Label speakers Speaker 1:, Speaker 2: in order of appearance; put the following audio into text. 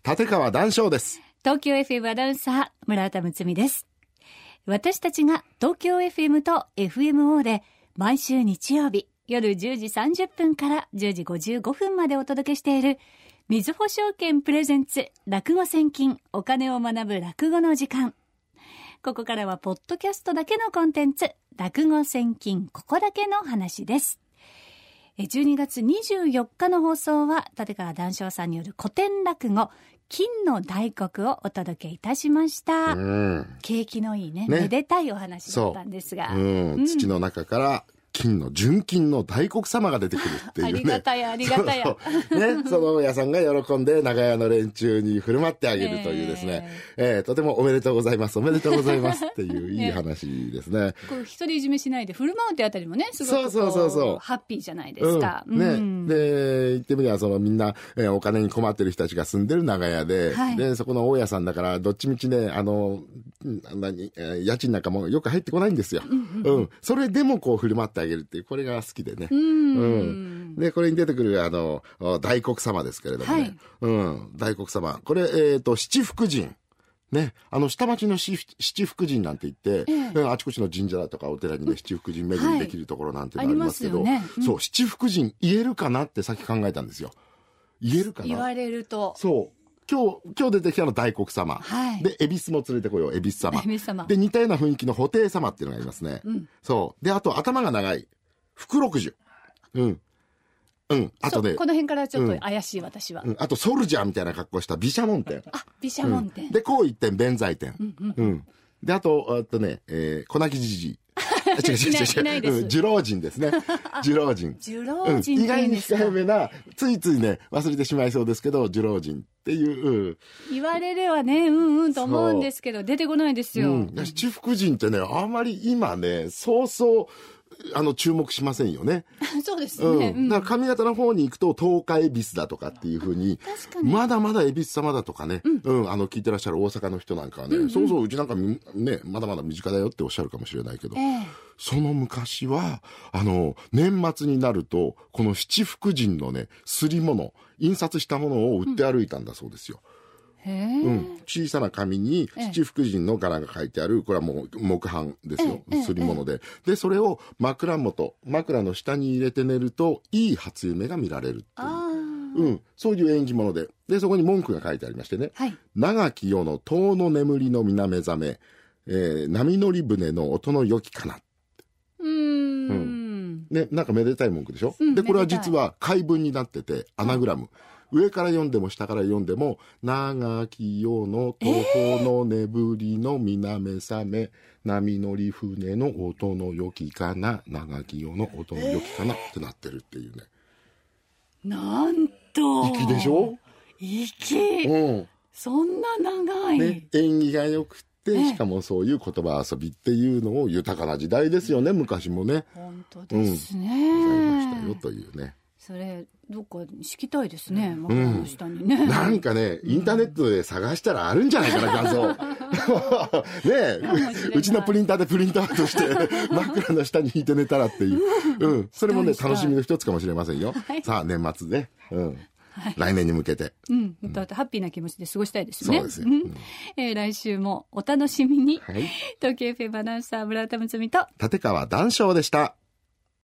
Speaker 1: 立川談笑です。
Speaker 2: 東京 FM アナウンサー村田睦美です。私たちが東京 FM と FMO で毎週日曜日夜10時30分から10時55分までお届けしているみずほ証券プレゼンツ落語千金お金を学ぶ落語の時間。ここからはポッドキャストだけのコンテンツ落語千金ここだけの話です。12月24日の放送は立川談笑さんによる古典落語金の大黒をお届けいたしました。景気のいいねめでたいお話だったんですが、
Speaker 1: 土の中から金の純金の大黒様が出てくるっていうね。
Speaker 2: ありがたやありがたや。
Speaker 1: その親さんが喜んで長屋の連中に振る舞ってあげるというですね、とてもおめでとうございますおめでとうございますっていういい話ですね。
Speaker 2: こう一人いじめしないで振る舞うってあたりもねすごく
Speaker 1: そう
Speaker 2: ハッピーじゃないですか。
Speaker 1: で言ってみればそのみんな、お金に困ってる人たちが住んでる長屋で、でそこの大家さんだからどっちみちね家賃なんかもよく入ってこないんですよ。それでもこう振る舞ってあげるっていうこれが好きでね。でこれに出てくる大黒様ですけれどもね、大黒様これ七福神ね、下町の七福神なんて言って、あちこちの神社だとかお寺にね七福神巡りできるところなんてのありますけど、そう七福神言えるかなってさっき考えたんですよ。言えるかな。
Speaker 2: 言われると
Speaker 1: そう今日出てきたの大黒様、で恵比寿も連れてこよう恵比寿様で似たような雰囲気の布袋様っていうのがいますね。そうであと頭が長い福禄寿、あとね
Speaker 2: この辺からちょっと怪しい私は、
Speaker 1: あとソルジャーみたいな格好した毘沙門天、
Speaker 2: 毘沙門天、
Speaker 1: でこう一点弁財天、であとね小泣きじじい違う寿老人ですね。寿老人意外に控えめなついついね忘れてしまいそうですけど寿老人っていう、
Speaker 2: 言われればねと思うんですけど出てこないですよ。
Speaker 1: 七福神ってねあまり今ねそうそう注目しませんよね。
Speaker 2: そうですね。
Speaker 1: だから上方の方に行くと東海恵比寿だとかっていうふうにまだまだ恵比寿様だとかね、聞いてらっしゃる大阪の人なんかはね、そううちなんかねまだまだ身近だよっておっしゃるかもしれないけど、その昔は年末になるとこの七福神のね刷り物印刷したものを売って歩いたんだそうですよ。小さな紙に七福神の柄が書いてある、これはもう木版ですよ、刷り物で。でそれを枕の下に入れて寝るといい初夢が見られるっていう、そういう縁起物で、そこに文句が書いてありましてね、長き夜の遠の眠りの皆目覚め、波乗り船の音の良きかな。ね、なんかめでたい文句でしょ。でこれは実は回文になっててアナグラム、上から読んでも下から読んでも長き夜の途方の眠りの皆目覚め、波乗り船の音の良きかな、長き夜の音の良きかなってなってるっていうね。
Speaker 2: なんと
Speaker 1: 粋でしょ。
Speaker 2: 粋、そんな長い、
Speaker 1: ね、縁起が良くてしかもそういう言葉遊びっていうのを豊かな時代ですよね、昔もね。
Speaker 2: 本当ですね、
Speaker 1: ございましたよというね。
Speaker 2: それどっか敷きたいですね、枕の下にね。
Speaker 1: なんかねインターネットで探したらあるんじゃないかな、画像ねうちのプリンターでプリントアウトして枕の下に引いて寝たらっていう、それもね楽しみの一つかもしれませんよ。さあ年末ね、来年に向けて、
Speaker 2: ハッピーな気持ちで過ごしたいですね。
Speaker 1: そうですね。
Speaker 2: 来週もお楽しみに。東京 FM アナウンサー村田睦美と
Speaker 1: 立川談笑でした。